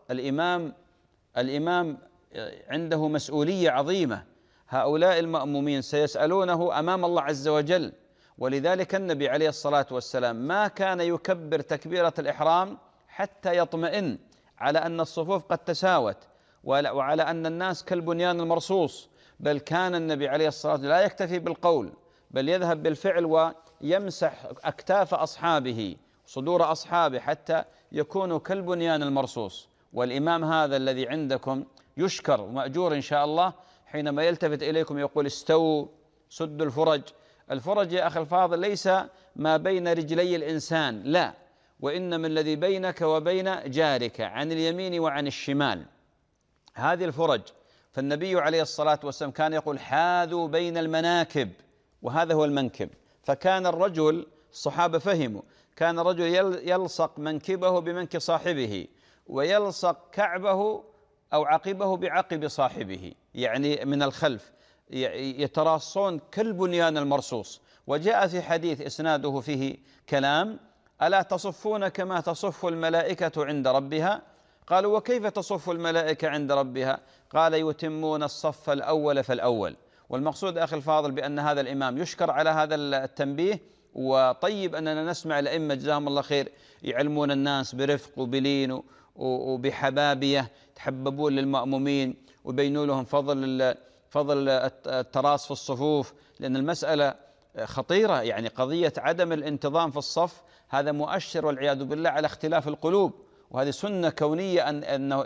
الإمام عنده مسؤولية عظيمة، هؤلاء المأمومين سيسألونه أمام الله عز وجل. ولذلك النبي عليه الصلاة والسلام ما كان يكبر تكبيرة الإحرام حتى يطمئن على أن الصفوف قد تساوت وعلى أن الناس كالبنيان المرصوص، بل كان النبي عليه الصلاة والسلام لا يكتفي بالقول بل يذهب بالفعل ويمسح أكتاف أصحابه صدور أصحابه حتى يكونوا كالبنيان المرصوص. والإمام هذا الذي عندكم يشكر ومأجور إن شاء الله حينما يلتفت إليكم يقول استووا سدوا الفرج. الفرج يا أخي الفاضل ليس ما بين رجلي الإنسان، لا، وإنما الذي بينك وبين جارك عن اليمين وعن الشمال، هذه الفرج. فالنبي عليه الصلاة والسلام كان يقول حاذوا بين المناكب، وهذا هو المنكب. فكان الرجل، الصحابة فهموا، كان الرجل يلصق منكبه بمنكب صاحبه ويلصق كعبه أو عقبه بعقب صاحبه، يعني من الخلف، يتراصون كالبنيان المرصوص. وجاء في حديث إسناده فيه كلام: ألا تصفون كما تصف الملائكة عند ربها؟ قالوا وكيف تصف الملائكة عند ربها؟ قال يتمون الصف الأول فالأول. والمقصود أخي الفاضل بأن هذا الإمام يشكر على هذا التنبيه، وطيب أننا نسمع الأئمة جزاهم الله خير يعلمون الناس برفق وبلين وبحبابية، تحببون للمأمومين وبينوا لهم فضل التراص في الصفوف، لأن المسألة خطيرة. يعني قضية عدم الانتظام في الصف هذا مؤشر والعياذ بالله على اختلاف القلوب، وهذه سنة كونية أنه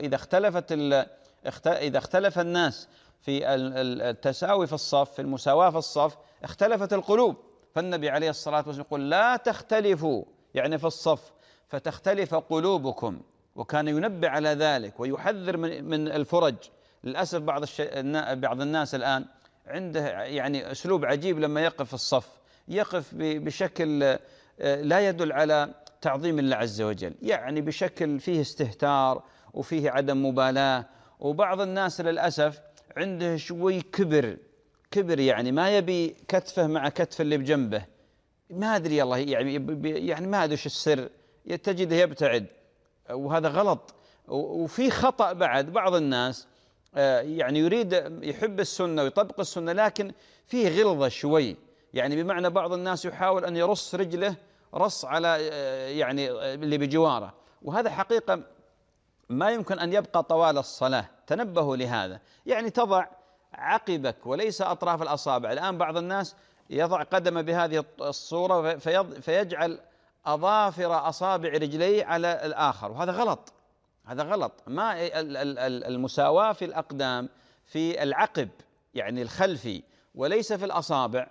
إذا اختلف الناس في التساوي في الصف، في المساواة في الصف، اختلفت القلوب. فالنبي عليه الصلاة والسلام يقول لا تختلفوا يعني في الصف فتختلف قلوبكم، وكان ينبه على ذلك ويحذر من الفرج. للأسف بعض الناس الآن عنده يعني أسلوب عجيب لما يقف في الصف، يقف بشكل لا يدل على تعظيم الله عز وجل، يعني بشكل فيه استهتار وفيه عدم مبالاة. وبعض الناس للأسف عنده شوي كبر، يعني ما يبي كتفه مع كتف اللي بجنبه، ما أدري الله يعني ما أدري وش السر، تجده يبتعد، وهذا غلط. وفي خطأ بعض الناس يعني يحب السنة ويطبق السنة، لكن فيه غلظة شوي، يعني بمعنى بعض الناس يحاول أن يرص رجله رص على يعني اللي بجواره، وهذا حقيقة ما يمكن أن يبقى طوال الصلاة. تنبهوا لهذا، يعني تضع عقبك وليس أطراف الأصابع. الآن بعض الناس يضع قدمه بهذه الصورة فيجعل أظافر أصابع رجليه على الآخر، وهذا غلط. هذا غلط. ما المساواة في الأقدام في العقب يعني الخلفي، وليس في الأصابع،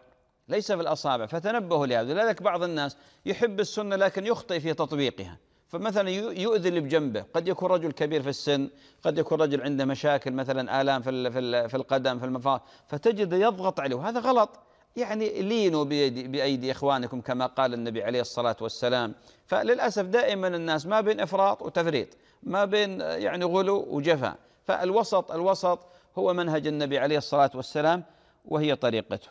فتنبهوا لهذا. لذلك بعض الناس يحب السنة لكن يخطئ في تطبيقها، فمثلا يؤذي اللي بجنبه، قد يكون رجل كبير في السن، قد يكون رجل عنده مشاكل مثلا آلام في القدم في المفاصل، فتجد يضغط عليه، وهذا غلط. يعني لينوا بأيدي إخوانكم كما قال النبي عليه الصلاة والسلام. فللأسف دائما الناس ما بين إفراط وتفريط، ما بين يعني غلو وجفا. الوسط هو منهج النبي عليه الصلاة والسلام وهي طريقته.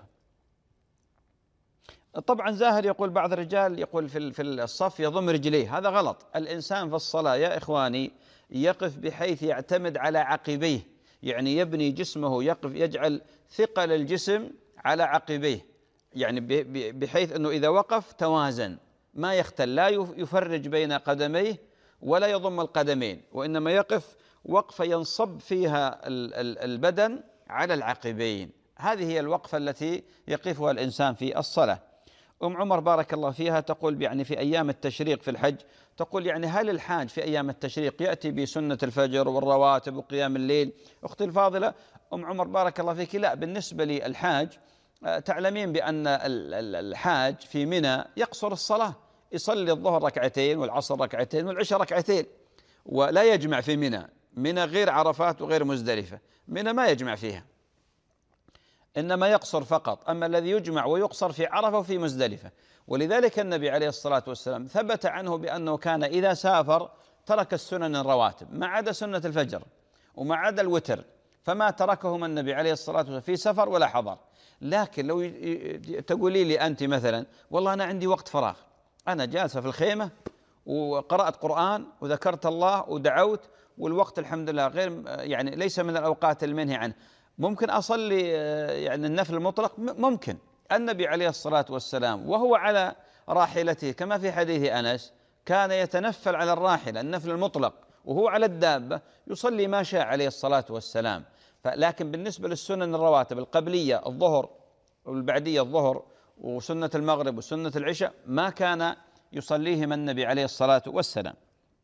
طبعا زاهر يقول بعض الرجال يقول في الصف يضم رجليه، هذا غلط. الإنسان في الصلاة يا إخواني يقف بحيث يعتمد على عقبيه، يعني يبني جسمه، يجعل ثقل الجسم على عقبيه، يعني بحيث أنه إذا وقف توازن ما يختل، لا يفرج بين قدميه ولا يضم القدمين، وإنما يقف وقفة ينصب فيها البدن على العقبين. هذه هي الوقفة التي يقفها الإنسان في الصلاة. عمر بارك الله فيها تقول يعني في أيام التشريق في الحج، تقول يعني هل الحاج في أيام التشريق يأتي بسنة الفجر والرواتب وقيام الليل؟ أختي الفاضلة عمر بارك الله فيك، لا، بالنسبة للحاج تعلمين بأن الحاج في منى يقصر الصلاة، يصلي الظهر ركعتين والعصر ركعتين والعشاء ركعتين، ولا يجمع في منى غير عرفات وغير مزدلفة، منى ما يجمع فيها، إنما يقصر فقط. أما الذي يجمع ويقصر في عرفة وفي مزدلفة. ولذلك النبي عليه الصلاة والسلام ثبت عنه بأنه كان إذا سافر ترك السنن الرواتب ما عدا سنة الفجر وما عدا الوتر، فما تركهما النبي عليه الصلاة والسلام في سفر ولا حضر. لكن لو تقولي لي أنت مثلا والله أنا عندي وقت فراغ، أنا جالسة في الخيمة وقرأت قرآن وذكرت الله ودعوت، والوقت الحمد لله غير يعني ليس من الأوقات المنهي عنه، ممكن أصلي يعني النفل المطلق. ممكن. النبي عليه الصلاة والسلام وهو على راحلته كما في حديث أنس كان يتنفل على الراحلة النفل المطلق، وهو على الدابة يصلي ما شاء عليه الصلاة والسلام. لكن بالنسبة للسنن الرواتب القبلية الظهر والبعدية الظهر وسنة المغرب وسنة العشاء ما كان يصليهما النبي عليه الصلاة والسلام.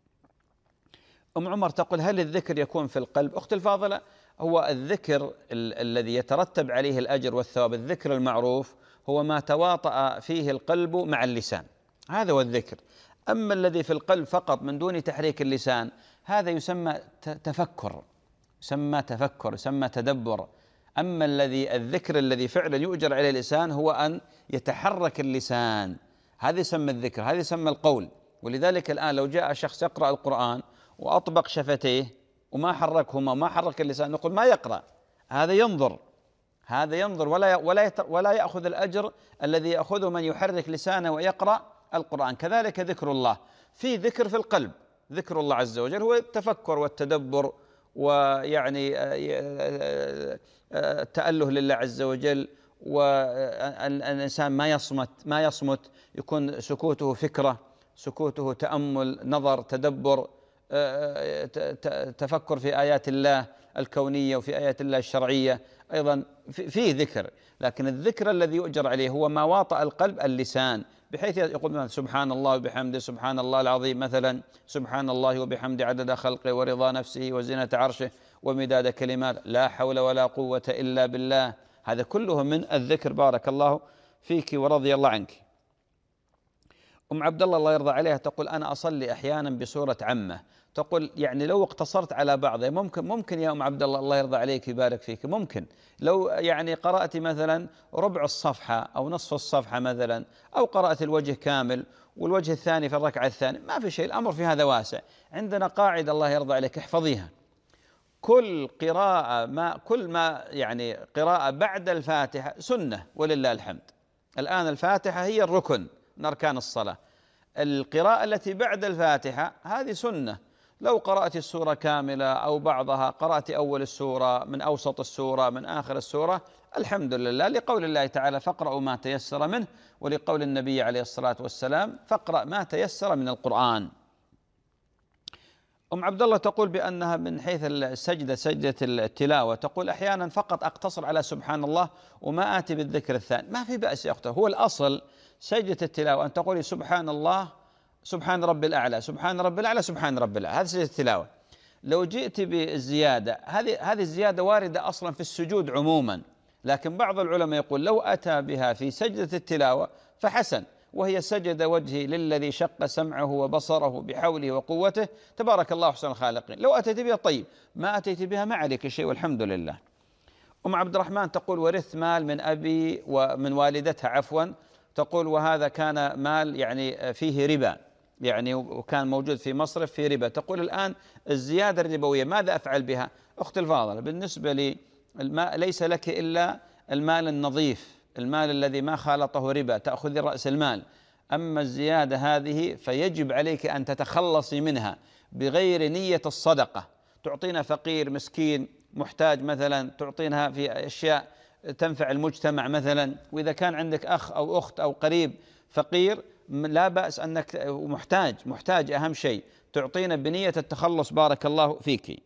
عمر تقول هل الذكر يكون في القلب؟ أختي الفاضلة، هو الذكر الذي يترتب عليه الأجر والثواب، الذكر المعروف هو ما تواطأ فيه القلب مع اللسان، هذا هو الذكر. أما الذي في القلب فقط من دون تحريك اللسان هذا يسمى تفكر، يسمى تدبر. أما الذكر الذي فعلا يؤجر عليه اللسان هو أن يتحرك اللسان، هذا يسمى الذكر، هذا يسمى القول. ولذلك الآن لو جاء شخص يقرأ القرآن وأطبق شفتيه وما حركهما وما حرك اللسان نقول ما يقرأ، هذا ينظر ولا يأخذ الأجر الذي يأخذه من يحرك لسانه ويقرأ القرآن. كذلك ذكر الله، في ذكر في القلب، ذكر الله عز وجل هو التفكر والتدبر، ويعني التأله لله عز وجل، والإنسان ما يصمت، يكون سكوته فكرة، سكوته تأمل، نظر، تدبر، تفكر في آيات الله الكونية وفي آيات الله الشرعية. أيضا في ذكر، لكن الذكر الذي يؤجر عليه هو ما واطأ القلب اللسان، بحيث يقول سبحان الله وبحمده، سبحان الله العظيم مثلا، سبحان الله وبحمده عدد خلقه ورضا نفسه وزنة عرشه ومداد كلمات، لا حول ولا قوة إلا بالله. هذا كله من الذكر. بارك الله فيك ورضي الله عنك. عبد الله يرضى عليها تقول أنا أصلي أحيانا بسورة عمة، تقول يعني لو اقتصرت على بعضها ممكن يا عبد الله يرضى عليك يبارك فيك، ممكن لو يعني قرأت مثلا ربع الصفحة أو نصف الصفحة مثلا، أو قرأت الوجه كامل والوجه الثاني في الركعة الثانية، ما في شيء، الأمر في هذا واسع. عندنا قاعدة الله يرضى عليك احفظيها، كل ما يعني قراءة بعد الفاتحة سنة ولله الحمد. الآن الفاتحة هي الركن من أركان الصلاة، القراءة التي بعد الفاتحة هذه سنة. لو قرأت السورة كاملة أو بعضها، قرأت أول السورة، من أوسط السورة، من آخر السورة، الحمد لله، لقول الله تعالى فاقرأوا ما تيسر منه، ولقول النبي عليه الصلاة والسلام فاقرأ ما تيسر من القرآن. عبد الله تقول بأنها من حيث سجدة التلاوة، تقول أحيانا فقط أقتصر على سبحان الله وما آتي بالذكر الثاني. ما في بأس يا أخته، هو الأصل سجدة التلاوة أن تقولي سبحان الله، سبحان رب الأعلى، سبحان رب الأعلى، سبحان رب الأعلى، هذه سجدة التلاوة. لو جئت بالزيادة، هذه الزيادة واردة أصلا في السجود عموما، لكن بعض العلماء يقول لو أتى بها في سجدة التلاوة فحسن، وهي سجد وجهي للذي شق سمعه وبصره بحوله وقوته تبارك الله أحسن الخالقين. لو أتيت بها طيب، ما أتيت بها ما عليك شيء والحمد لله. أم عبد الرحمن تقول ورثت مال من أبي ومن والدتها عفوا، تقول وهذا كان مال يعني فيه ربا، يعني وكان موجود في مصرف في ربا. تقول الآن الزيادة الربوية ماذا أفعل بها؟ أختي الفاضلة، بالنسبة لي ليس لك إلا المال النظيف، المال الذي ما خالطه ربا، تأخذ رأس المال. أما الزيادة هذه فيجب عليك أن تتخلصي منها بغير نية الصدقة، تعطينا فقير مسكين محتاج مثلا، تعطينها في أشياء تنفع المجتمع مثلا. وإذا كان عندك أخ أو أخت أو قريب فقير لا بأس أنك محتاج أهم شيء تعطينا بنية التخلص، بارك الله فيك.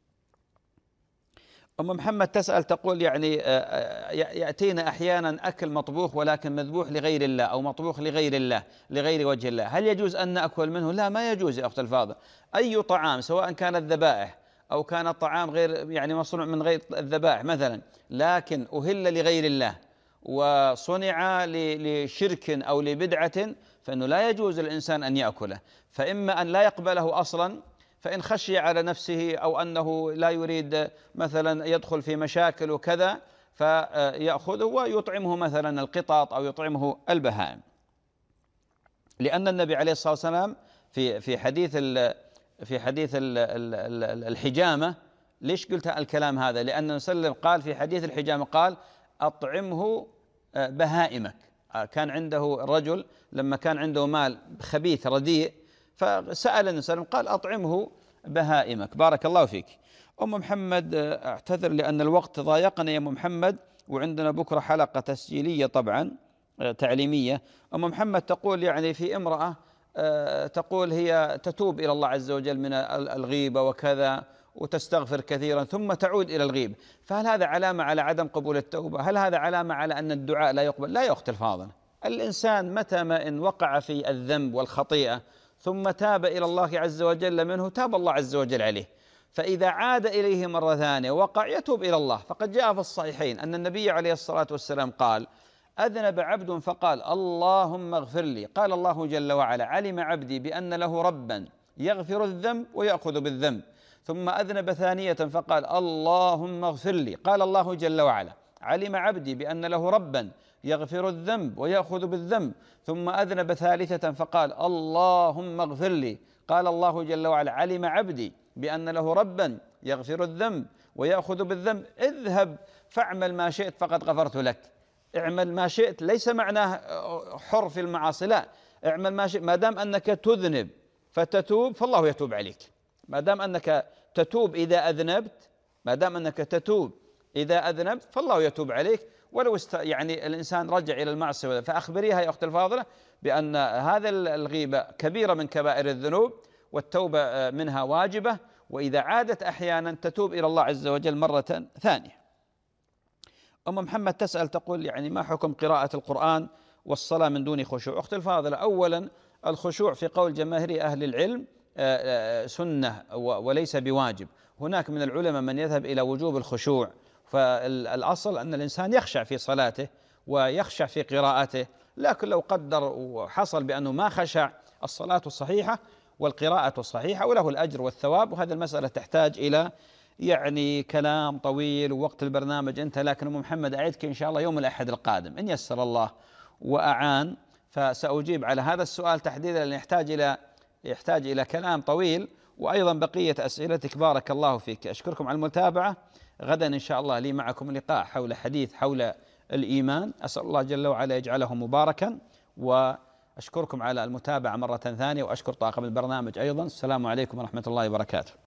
أم محمد تسأل تقول يعني يأتينا أحيانا أكل مطبوخ ولكن مذبوح لغير الله أو مطبوخ لغير الله لغير وجه الله، هل يجوز أن نأكل منه؟ لا، ما يجوز يا أخت الفاضل. أي طعام سواء كانت ذبائح أو كان الطعام غير يعني مصنوع من غير الذبائح مثلا، لكن أهل لغير الله وصنع لشرك أو لبدعة، فإنه لا يجوز للإنسان أن يأكله. فإما أن لا يقبله أصلا، فإن خشي على نفسه أو أنه لا يريد مثلا يدخل في مشاكل وكذا فيأخذه ويطعمه مثلا القطط أو يطعمه البهائم. لأن النبي عليه الصلاة والسلام في حديث الحجامة، ليش قلت الكلام هذا؟ لأن النبي صلى الله عليه وسلم قال في حديث الحجامة قال أطعمه بهائمك. كان عنده رجل لما كان عنده مال خبيث رديء فسأل النبي صلى الله عليه وسلم قال أطعمه بهائمك، بارك الله فيك. أم محمد أعتذر لأن الوقت ضايقنا يا أم محمد، وعندنا بكرة حلقة تسجيلية طبعا تعليمية. أم محمد تقول يعني في امرأة تقول هي تتوب إلى الله عز وجل من الغيبة وكذا وتستغفر كثيرا ثم تعود إلى الغيبة، فهل هذا علامة على عدم قبول التوبة؟ هل هذا علامة على أن الدعاء لا يقبل؟ لا يا أخت الفاضلة، الإنسان متى ما إن وقع في الذنب والخطيئة ثم تاب إلى الله عز وجل منه تاب الله عز وجل عليه، فإذا عاد إليه مرة ثانية وقع يتوب إلى الله. فقد جاء في الصحيحين أن النبي عليه الصلاة والسلام قال أذنب عبد فقال اللهم اغفر لي، قال الله جل وعلا علم عبدي بأن له ربا يغفر الذنب ويأخذ بالذنب، ثم أذنب ثانية فقال اللهم اغفر لي، قال الله جل وعلا علم عبدي بأن له ربا يغفر الذنب ويأخذ بالذنب، ثم أذنب ثالثة فقال اللهم اغفر لي، قال الله جل وعلا علم عبدي بأن له ربا يغفر الذنب ويأخذ بالذنب، اذهب فاعمل ما شئت فقد غفرت لك. اعمل ما شئت ليس معناه حر في المعاصي، لا، اعمل ما شئت، ما دام أنك تذنب فتتوب فالله يتوب عليك، ما دام أنك تتوب إذا أذنبت، ما دام أنك تتوب إذا أذنبت فالله يتوب عليك. ولو يعني الإنسان رجع إلى المعصية فأخبريها يا أخت الفاضلة بأن هذا الغيبة كبيرة من كبائر الذنوب والتوبة منها واجبة، وإذا عادت أحيانا تتوب إلى الله عز وجل مرة ثانية. أم محمد تسأل تقول يعني ما حكم قراءة القرآن والصلاة من دون خشوع؟ أخت الفاضلة، أولا الخشوع في قول جماهير أهل العلم سنة وليس بواجب، هناك من العلماء من يذهب إلى وجوب الخشوع، فالأصل أن الإنسان يخشع في صلاته ويخشع في قراءته، لكن لو قدر وحصل بأنه ما خشع الصلاة الصحيحة والقراءة الصحيحة وله الأجر والثواب. وهذه المسألة تحتاج إلى يعني كلام طويل ووقت البرنامج انتهى، لكن أم محمد أعدك إن شاء الله يوم الأحد القادم إن يسر الله وأعان فسأجيب على هذا السؤال تحديدا، لأن يحتاج إلى كلام طويل وأيضا بقية أسئلتك، بارك الله فيك. أشكركم على المتابعة، غدا إن شاء الله لي معكم لقاء حول حديث حول الإيمان، أسأل الله جل وعلا يجعله مباركا، وأشكركم على المتابعة مرة ثانية، وأشكر طاقم البرنامج أيضا. السلام عليكم ورحمة الله وبركاته.